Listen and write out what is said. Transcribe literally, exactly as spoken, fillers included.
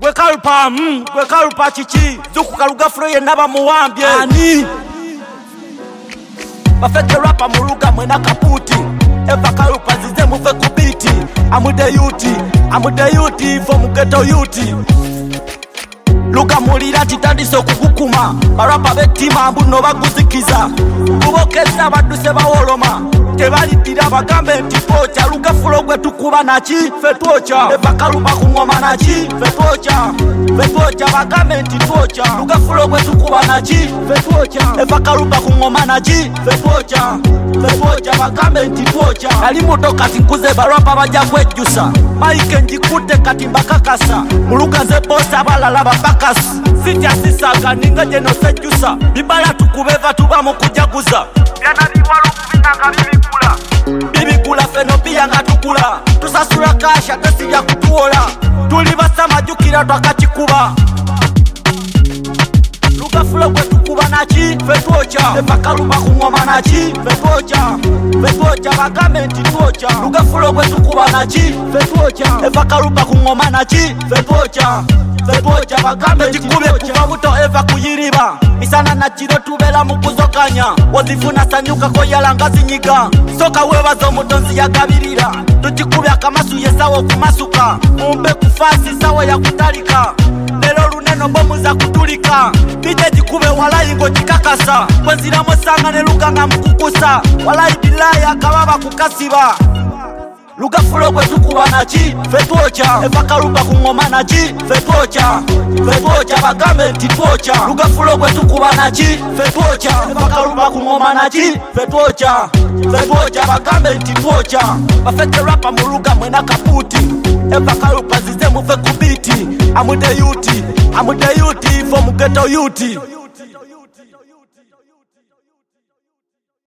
Gwe kalupa mm gwe kalupa chichi zuku kaluga flow ye naba muwambye ani bafete rapa muruga mwena kaputi eva kalupa zize mufe kubiti amude yuti amude yuti fo mugeto yuti Luka mulira titandise okukukuma barapa betima mbuno baguzikiza kubokeza baduse bawoloma tebalidira bagambe nti pocha luka fulo gwe tukuba nachi fe twocha eva kalupa kungoma nachi fe twocha fe twocha bagambe nti twocha luka fulo gwe tukuba nachi fe twocha eva kalupa kungoma nachi fe twocha fe twocha bagambe nti twocha ali mutoka tinkuze barapa baja kwejusa Mike njikute katimba kakasa muluka ze posta balala babakas sitya sisaga ninga jeno sejusa bibala tukubeva tuba mukujaguza byana biwalo kubinanga bibikula bibikula feno pia nga tukula tusasula kasha tesija kutuola tuli basama jukira twakachikuba Luka fulo gwe tukuba nachi fe twocha eva kalupa kungoma nachi fe twocha fe twocha bagambe nti twocha Luka fulo gwe tukuba nachi fe twocha eva kalupa kungoma nachi fe twocha fe twocha bagambe nti kubye kuva buto eva kuyiriba misana na chiro tubela mukuzokanya wazifuna sanyuka ko yalanga zinyiga soka webazo mutonzi yakabirira tukikubya kamasu yesawo kumasuka mumbe kufasi sawa ya kutalika lero luneno bomu za kutulika bije jikube walayi ngo jikakasa kwenzira mosanga ne luka nga mukukusa walayi bilaya kababa kukasiba Luka fulo gwe tukuba nachi fe twocha eva kalupa kungoma nachi fe twocha fe twocha bagambe nti twocha Luka fulo gwe tukuba nachi fe twocha eva kalupa kungoma nachi fe twocha fe twocha bagambe nti twocha bafete rapa muruga mwena kaputi eva kalupa zize mufe kubiti amude yuti amude yuti fo mugeto yuti